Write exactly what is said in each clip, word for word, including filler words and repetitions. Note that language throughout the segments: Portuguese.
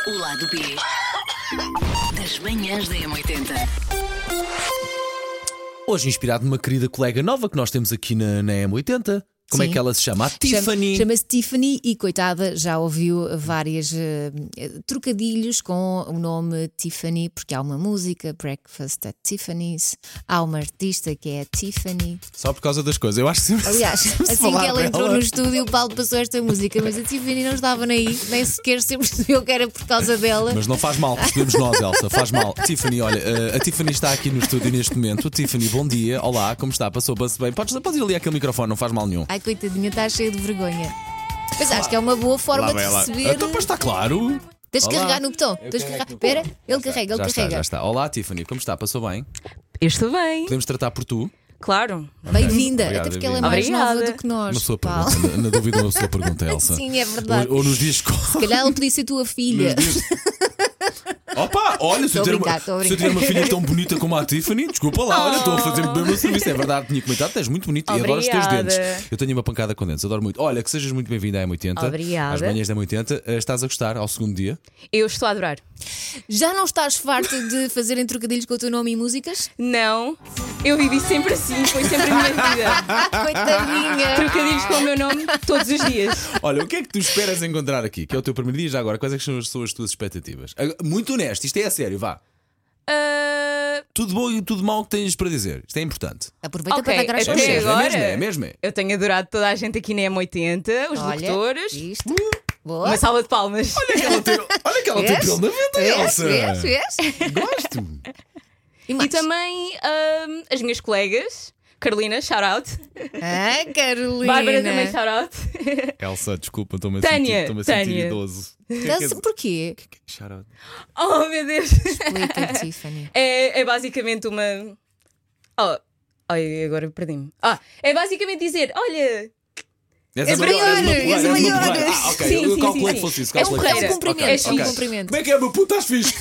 O lado B das manhãs da M oitenta. Hoje inspirado numa querida colega nova que nós temos aqui na, na M oitenta. Como Sim. é que ela se chama? A Tiffany. Chama-se Tiffany e, coitada, já ouviu vários uh, trocadilhos com o nome Tiffany, porque há uma música, Breakfast at Tiffany's, há uma artista que é a Tiffany. Só por causa das coisas. Eu acho que sempre, Aliás, sempre se assim falar que ela entrou dela. no estúdio, o Paulo passou esta música, mas a Tiffany não estava aí, nem sequer se percebeu que era por causa dela. Mas não faz mal, percebemos nós, Elsa, faz mal. Tiffany, olha, uh, a Tiffany está aqui no estúdio neste momento. Tiffany, bom dia, olá, como está? Passou-se bem? Podes, podes ir ali àquele microfone, não faz mal nenhum. Ai, coitadinha, está cheia de vergonha. Mas acho que é uma boa forma Lá de vai ela. receber. Então, pois está claro. Tens de Olá. carregar no botão. Eu Tens de carrego carregar. no Espera, botão. ele carrega, ele Já está, carrega. já está. Olá, Tiffany, como está? Passou bem? Eu estou bem, Podemos tratar por tu? claro. Bem-vinda, Obrigado, até porque ela é mais Obrigada. nova do que nós. Uma sua Paulo. pergunta. Na, na dúvida, uma sua pergunta, Elsa. Sim, é verdade. Ou, ou nos dias que. Se calhar ela podia ser tua filha. Opa, olha, se eu, Estou a tiver brincar, uma, estou a se eu brincar. tiver uma filha tão bonita como a Tiffany, desculpa lá, olha, estou a fazer bem o meu serviço. É verdade, tinha comentado, tens muito bonito e adoro os teus Obrigada. dentes. Eu tenho uma pancada com dentes, adoro muito. Olha, que sejas muito bem-vinda à M oitenta. Obrigada. Às manhãs da M oitenta. Eh, Estás a gostar ao segundo dia? Eu estou a adorar. Já não estás farta de fazerem trocadilhos com o teu nome e músicas? Não, eu vivi sempre assim, foi sempre a minha vida. Coitadinha! Trocadilhos com o meu nome todos os dias. Olha, o que é que tu esperas encontrar aqui? Que é o teu primeiro dia já agora. Quais é que são as, são as tuas expectativas? Agora, muito honesto, isto é a sério, vá. Ah, Tudo bom e tudo mau que tens para dizer. Isto é importante. Aproveita Ok, para dar as até É coisas. mesmo, é agora- mesmo, é mesmo. é. eu tenho adorado toda a gente aqui na M oitenta, os Olha, locutores. isto. Boa. Uma salva de palmas. Olha que ela tem, olha que ela tem Vês? pelo na venda, Vês? Elsa. Vês? Vês? Gosto. E E mais? também ahm, as minhas colegas, Carolina, shout out. Ah, Carolina! Bárbara também, shout out. Elsa, desculpa, estou-me a Tânia, sentir, estou-me a sentir Tânia. idoso. Estás- Porquê? Shout out. Oh meu Deus. Explica, Tiffany. É, é basicamente uma. Oh, ai, agora perdi-me. Ah, é basicamente dizer: olha, És É a maior, és uma maior, porreira, és és uma maior. porreira. Ah, ok, Sim, eu sim, calculei sim, que fosse sim. isso. És calculei que porreira. fosse É um isso. cumprimento, Ok, é um ok. cumprimento. Como é que é, meu puto? Estás fixe?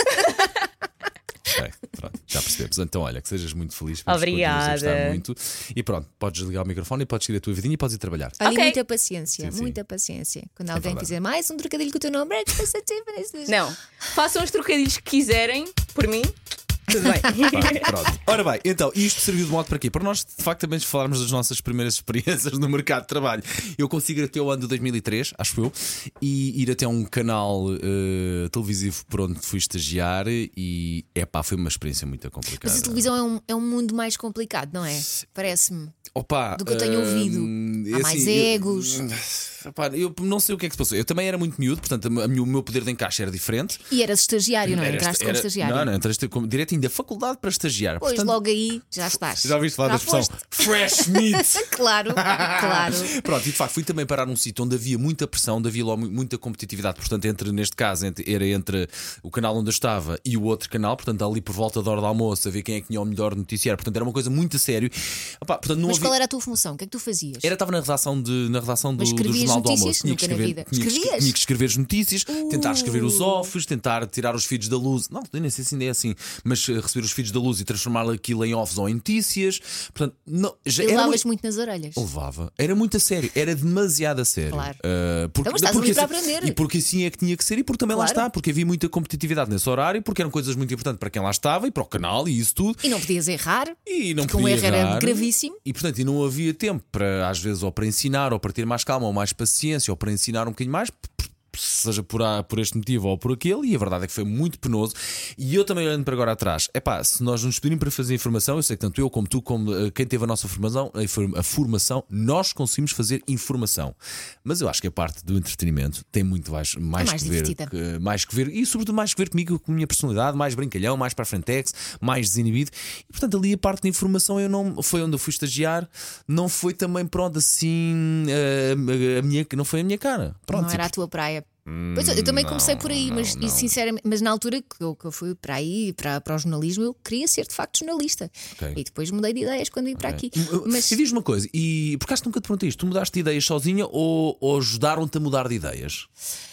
Ok, pronto, já percebemos. Então, olha, que sejas muito feliz. Vamos Obrigada. continuar a gostar muito. E pronto, podes desligar o microfone e podes seguir a tua vidinha e podes ir trabalhar. Olha, Ok. muita paciência, Sim, sim. muita paciência. Quando alguém verdade. fizer mais um trocadilho com o teu nome, é que vai ser Tiffany. não, façam os trocadilhos que quiserem, por mim, tudo bem. Vai, pronto. Ora bem, então, isto serviu de modo para quê? Para nós, de facto, também falarmos das nossas primeiras experiências no mercado de trabalho. Eu consigo ir até o ano de dois mil e três, acho eu, e ir até um canal eh, televisivo por onde fui estagiar e, epá, foi uma experiência muito complicada. Mas a televisão é um, é um mundo mais complicado, não é? Parece-me. Opa, do que eu tenho ouvido. hum, Há é mais assim, eu- egos. Opá, eu não sei o que é que se passou. Eu também era muito miúdo, portanto, a minha- o meu poder de encaixe era diferente. E eras estagiário, não é? Era- Entraste como era- estagiário. Não, não, entraste como diretinho da faculdade para estagiar. Pois Portanto, logo aí já estás. já ouviste falar Já da expressão foste. fresh meat? Claro, claro. Pronto, e de facto fui também parar num sítio onde havia muita pressão, onde havia logo muita competitividade. Portanto, entre, neste caso, entre- era entre o canal onde eu estava e o outro canal, portanto, ali por volta da hora do almoço, a ver quem é que tinha o melhor noticiário. Portanto, era uma coisa muito a sério. Opá, portanto, não Mas havia... qual era a tua função? O que é que tu fazias? Era, estava na redação, de, na redação do, Mas do escrevias Jornal do notícias? Almoço. Tinha que, Nunca na escrever, vida. tinha, que, Escrevias? tinha que escrever as notícias, tentar escrever os Uh. offs, tentar tirar os feeds da luz. Não, nem sei se ainda é assim, mas eh, receber os feeds da luz e transformar aquilo em offs ou em notícias. Portanto, não, já E era levavas muito... muito nas orelhas. Levava, era muito a sério, era demasiado a sério. Claro. Uh, porque, Então, mas estás ali porque para assim- aprender. E porque assim é que tinha que ser, e porque também lá Claro. está, porque havia muita competitividade nesse horário, porque eram coisas muito importantes para quem lá estava e para o canal e isso tudo. E não podias errar. E não Porque um podia erro era errar. gravíssimo. E portanto, e não havia tempo para, às vezes, ou para ensinar, ou para ter mais calma, ou mais paciência, ou para ensinar um bocadinho mais, p- p- seja por, a- por este motivo ou por aquele. E a verdade é que foi muito penoso. E eu também, olhando para agora atrás, é pá, se nós nos pedirem para fazer informação, eu sei que tanto eu como tu, como eh, quem teve a nossa formação, a, infor- a formação, nós conseguimos fazer informação. Mas eu acho que a parte do entretenimento tem muito mais, mais, mais que ver, divertida. que- mais que ver, e sobretudo mais que ver comigo, com a minha personalidade, mais brincalhão, mais para a frentex, mais desinibido. E portanto, ali a parte da informação eu não, foi onde eu fui estagiar, não foi também pronto assim eh, a, a minha, não foi a minha cara. Pronto, Não era a tipo, tua praia. Pois eu, eu também comecei por aí, não, mas não. E, sinceramente, mas na altura que eu, que eu fui para aí, para, para o jornalismo, eu queria ser de facto jornalista. Ok. E depois mudei de ideias quando vim para aqui. Mas E diz-me uma coisa, e por acaso nunca te perguntei isto, tu mudaste de ideias sozinha ou, ou ajudaram-te a mudar de ideias?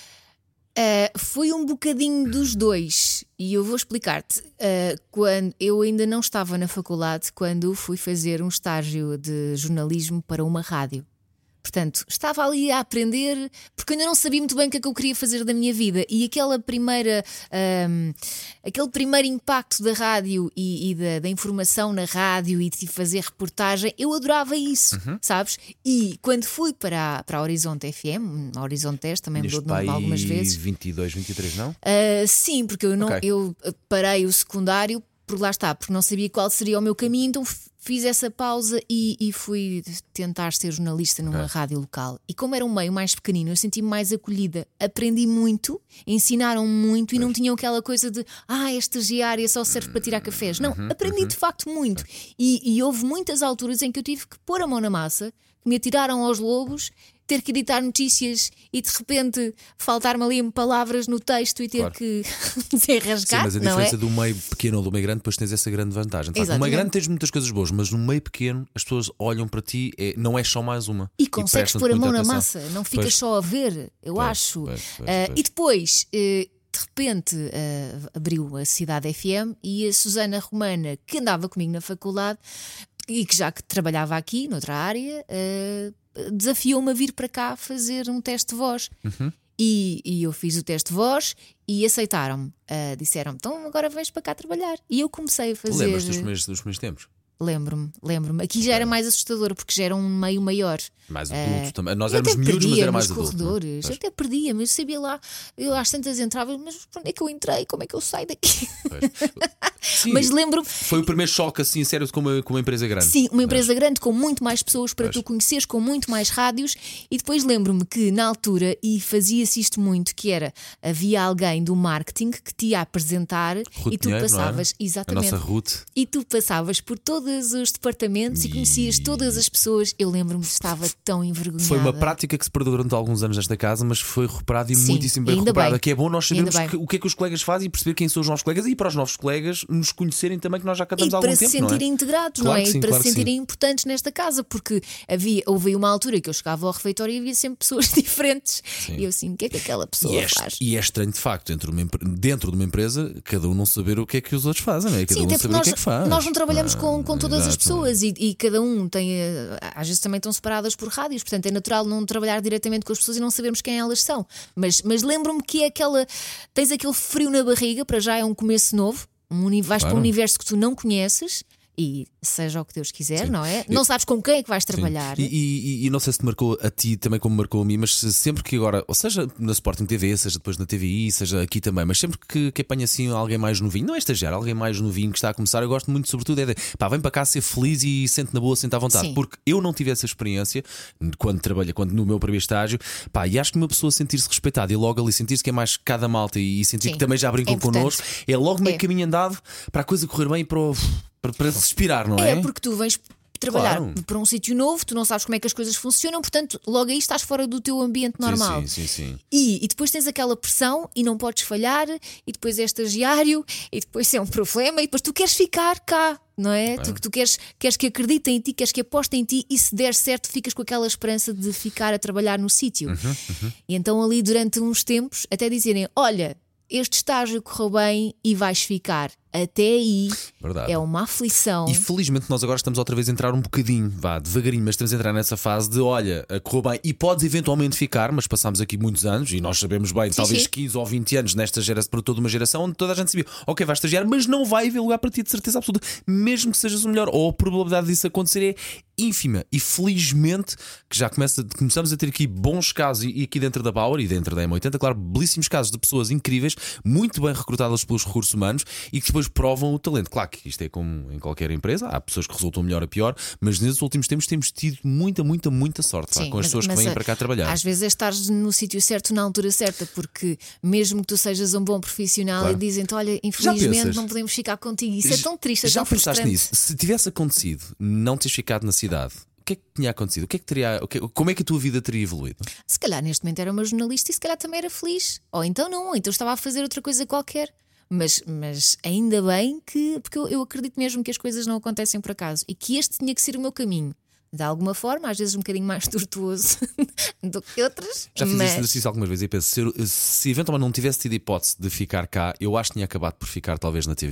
ah, foi um bocadinho dos dois. E eu vou explicar-te. Ah, quando eu ainda não estava na faculdade, quando fui fazer um estágio de jornalismo para uma rádio. Portanto, estava ali a aprender, porque eu ainda não sabia muito bem o que é que eu queria fazer da minha vida. E aquela primeira, um, aquele primeiro impacto da rádio e, e da, da informação na rádio e de fazer reportagem, eu adorava isso, uhum. sabes? E quando fui para a, para a Horizonte F M, a Horizonte dez, também mudou de nome algumas vezes. vinte e dois, vinte e três, não? Uh, sim, porque eu, não, okay. eu parei o secundário, por lá está, porque não sabia qual seria o meu caminho, então fiz essa pausa e, e fui tentar ser jornalista numa okay. rádio local. E como era um meio mais pequenino, eu senti-me mais acolhida. Aprendi muito, ensinaram muito e não tinham aquela coisa de ah, esta estagiária só serve para tirar cafés. Não, uhum, aprendi uhum. de facto muito. E, e houve muitas alturas em que eu tive que pôr a mão na massa, que me atiraram aos lobos, ter que editar notícias e de repente faltar-me ali palavras no texto e ter claro. que desenrascar. Sim, mas a não diferença é? do meio pequeno ou do meio grande, depois tens essa grande vantagem. No meio grande tens muitas coisas boas, mas no meio pequeno as pessoas olham para ti, é, não é só mais uma. E consegues pôr a mão na atenção. massa, não ficas pois. só a ver, eu pois, acho. Pois, pois, uh, pois. E depois. Uh, De repente uh, abriu a Cidade F M e a Susana Romana, que andava comigo na faculdade e que já que trabalhava aqui, noutra área, uh, desafiou-me a vir para cá fazer um teste de voz. Uhum. E, e eu fiz o teste de voz e aceitaram-me. Uh, disseram-me, então agora vens para cá trabalhar. E eu comecei a fazer. Lembras dos primeiros, dos primeiros tempos? Lembro-me, lembro-me. Aqui já era mais assustador porque já era um meio maior. Mais adulto uh, também. Nós éramos miúdos, mas era mais adulto. Corredores. Adulto, eu até perdia, mas eu sabia lá. Eu às tantas entrava, mas para onde é que eu entrei? Como é que eu saio daqui? Sim, mas lembro-me. Foi o primeiro choque assim, sério, com uma, com uma empresa grande. Sim, uma empresa mas... grande com muito mais pessoas para mas... tu conheceres, com muito mais rádios. E depois lembro-me que na altura, e fazia-se isto muito, que era havia alguém do marketing que te ia apresentar Ruth e tu Pinheiro, passavas, exatamente. A nossa Ruth. E tu passavas por todos os departamentos e, e conhecias todas as pessoas. Eu lembro-me que estava tão envergonhada. Foi uma prática que se perdeu durante alguns anos nesta casa, mas foi recuperada e Sim, muitíssimo bem ainda recuperada. Bem. Que é bom nós sabermos que, o que é que os colegas fazem e perceber quem são os nossos colegas e para os novos colegas nos conhecerem também, que nós já cantamos há algum tempo. E para se sentirem não é? integrados, claro não é? Sim, e para claro se sentirem importantes nesta casa, porque havia, houve uma altura que eu chegava ao refeitório e havia sempre pessoas diferentes. Sim. E eu assim, o que é que aquela pessoa e é, faz? E é estranho de facto, dentro de, uma, dentro de uma empresa, cada um não saber o que é que os outros fazem, não é? Cada Sim, um até saber nós, o que é que faz. nós não trabalhamos ah, com, com todas exato. as pessoas e, e cada um tem, às vezes também estão separadas por rádios, portanto é natural não trabalhar diretamente com as pessoas e não sabermos quem elas são. Mas, mas lembro-me que é aquela. Tens aquele frio na barriga, para já é um começo novo, um, vais claro. para um universo que tu não conheces. E seja o que Deus quiser, Sim. não é? Não sabes com quem é que vais trabalhar. E, e, e não sei se te marcou a ti também como marcou a mim, mas sempre que agora, ou seja na Sporting T V, seja depois na T V I, seja aqui também, mas sempre que, que apanha assim alguém mais novinho, não é estagiário, alguém mais novinho que está a começar, eu gosto muito, sobretudo, é de pá, vem para cá ser feliz e sente na boa, sente à vontade. Sim. Porque eu não tive essa experiência quando trabalhei, quando no meu primeiro estágio, pá, e acho que uma pessoa sentir-se respeitada e logo ali sentir-se que é mais cada malta e sentir Sim. que também já brincam é connosco, é logo meio é. caminho andado para a coisa correr bem e para o. Para, para se inspirar, não é? É, porque tu vens trabalhar claro. para um sítio novo, tu não sabes como é que as coisas funcionam, portanto, logo aí estás fora do teu ambiente normal. Sim, sim, sim, sim. E, e depois tens aquela pressão e não podes falhar, e depois é estagiário, e depois é um problema, e depois tu queres ficar cá. Não é? Tu, tu queres, queres que acreditem em ti, queres que apostem em ti, e se der certo, ficas com aquela esperança de ficar a trabalhar no sítio. Uhum, uhum. E então, ali durante uns tempos, até dizerem: olha, este estágio correu bem e vais ficar. Até aí Verdade. É uma aflição. E felizmente nós agora estamos outra vez a entrar um bocadinho, vá, devagarinho, mas estamos a entrar nessa fase de olha, correu bem e podes eventualmente ficar, mas passámos aqui muitos anos e nós sabemos bem, sim, talvez sim. quinze ou vinte anos nesta geração, para toda uma geração onde toda a gente sabia, ok, vais estagiar, mas não vai haver lugar para ti de certeza absoluta, mesmo que sejas o melhor, ou a probabilidade disso acontecer é ínfima. E felizmente que já começa, começamos a ter aqui bons casos, e aqui dentro da Bauer e dentro da M oitenta, claro, belíssimos casos de pessoas incríveis, muito bem recrutadas pelos recursos humanos e que depois provam o talento. Claro que isto é como em qualquer empresa, há pessoas que resultam melhor ou pior, mas nesses últimos tempos temos tido muita, muita, muita sorte. Sim, lá, com as mas, pessoas que vêm para cá trabalhar. Às vezes é estar no sítio certo na altura certa, porque mesmo que tu sejas um bom profissional, claro. E dizem-te: olha, infelizmente não podemos ficar contigo. Isso é tão triste, é já tão pensaste frustrante. nisso? Se tivesse acontecido não teres ficado na cidade, o que é que tinha acontecido? O que é que teria, como é que a tua vida teria evoluído? Se calhar neste momento era uma jornalista e se calhar também era feliz. Ou então não, ou então estava a fazer outra coisa qualquer. Mas, mas ainda bem que. Porque eu, eu acredito mesmo que as coisas não acontecem por acaso e que este tinha que ser o meu caminho. De alguma forma, às vezes um bocadinho mais tortuoso do que outras. Já fiz mas... esse exercício algumas vezes e penso: se, se eventualmente não tivesse tido a hipótese de ficar cá, eu acho que tinha acabado por ficar talvez na T V I.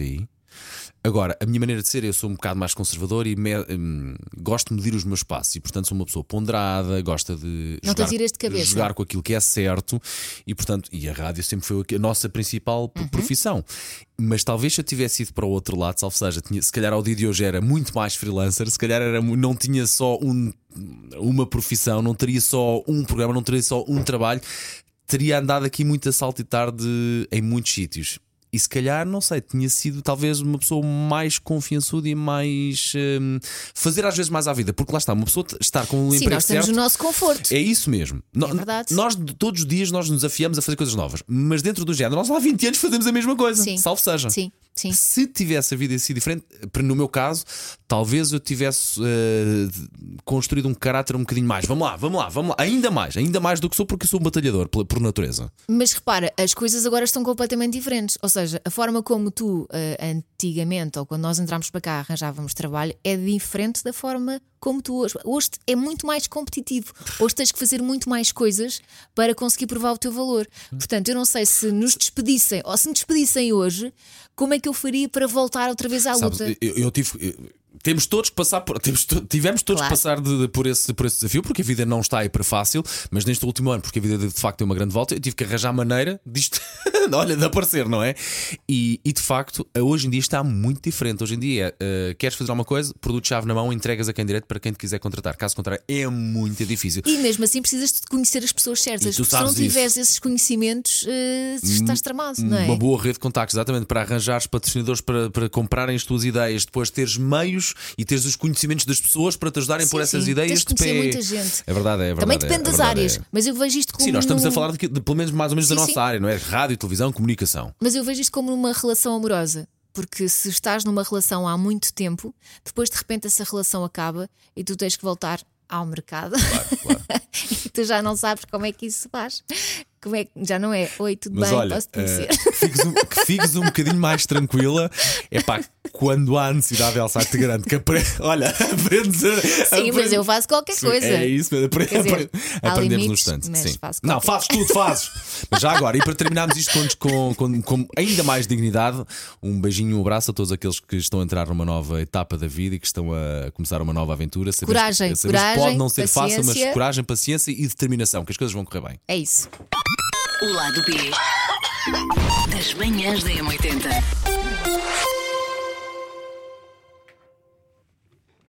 Agora, a minha maneira de ser, eu sou um bocado mais conservador e me, hum, gosto de medir os meus passos e, portanto, sou uma pessoa ponderada, gosta de Não te jogar, atiras de cabeça. jogar com aquilo que é certo e, portanto, e a rádio sempre foi a nossa principal Uhum. profissão. Mas talvez se eu tivesse ido para o outro lado, salvo seja, tinha, se calhar ao dia de hoje era muito mais freelancer, se calhar era, mu- não tinha só um, uma profissão, não teria só um programa, não teria só um trabalho, teria andado aqui muito a saltitar de, em muitos sítios. E se calhar, não sei, tinha sido talvez uma pessoa mais confiançuda e mais. hum, fazer às vezes mais à vida. Porque lá está, uma pessoa t- estar com um Sim, emprego nós temos certo. o nosso conforto. É isso mesmo. No- verdade. Nós de- todos os dias nós nos desafiamos a fazer coisas novas. Mas dentro do género, nós há vinte anos fazemos a mesma coisa. Sim. Salvo seja. Sim, sim. Se tivesse a vida sido diferente, para- no meu caso, talvez eu tivesse eh, construído um caráter um bocadinho mais. Vamos lá, vamos lá, vamos lá. Ainda mais, ainda mais do que sou, porque eu sou um batalhador por, por natureza. Mas repara, as coisas agora estão completamente diferentes. Ou seja, a forma como tu, eh, antigamente, ou quando nós entramos para cá, arranjávamos trabalho, é diferente da forma como tu hoje. Hoje é muito mais competitivo. Hoje tens que fazer muito mais coisas para conseguir provar o teu valor. Portanto, eu não sei se nos despedissem ou se me despedissem hoje, como é que eu faria para voltar outra vez à Sabes, luta? eu, eu tive. eu- Temos todos que passar por, temos to- tivemos todos Claro. que passar de- de- por, esse, por esse desafio, porque a vida não está aí para fácil, mas neste último ano, porque a vida de facto é uma grande volta, eu tive que arranjar maneira disto, olha, de aparecer, não é? E, e de facto, hoje em dia está muito diferente. Hoje em dia, eh, queres fazer alguma coisa, produto-chave na mão, entregas a quem direito para quem te quiser contratar. Caso contrário, é muito difícil. E mesmo assim precisas de conhecer as pessoas certas. E tu Porque se não sabes isso. tiveres esses conhecimentos, eh, estás tramado, não é? Uma boa rede de contactos, exatamente, para arranjares patrocinadores para, para comprarem as tuas ideias, depois teres meios e teres os conhecimentos das pessoas para te ajudarem Sim, por essas sim. ideias Tens de de conhecer pé. muita gente. É verdade, é verdade. Também é- depende é das verdade, áreas, é. mas eu vejo isto como. Sim, nós estamos num- a falar de, de pelo menos mais ou menos da Sim, nossa sim. área, não é? Rádio, televisão, comunicação. Mas eu vejo isto como uma relação amorosa. Porque se estás numa relação há muito tempo, depois de repente essa relação acaba e tu tens que voltar ao mercado. Claro, claro. E tu já não sabes como é que isso se faz. Como é que já não é? Oi, tudo Mas bem? olha, Posso te eh, conhecer? que, fiques um, que fiques um bocadinho mais tranquila. É pá, quando há necessidade, Elsa, te garanto que apre... olha, aprendes a. Sim, aprendes- mas eu faço qualquer Sim, coisa. É isso, mas apre... Quer dizer, apre- há aprendemos no limites, instante. mas Sim. faço Não, qualquer- fazes tudo, fazes. Mas já agora, e para terminarmos isto com, com, com, com ainda mais dignidade, um beijinho, um abraço a todos aqueles que estão a entrar numa nova etapa da vida e que estão a começar uma nova aventura. Sabemos- Coragem, sabemos que coragem, pode não ser fácil, mas paciência. coragem, paciência e determinação, que as coisas vão correr bem. É isso. O lado B das manhãs da M oitenta.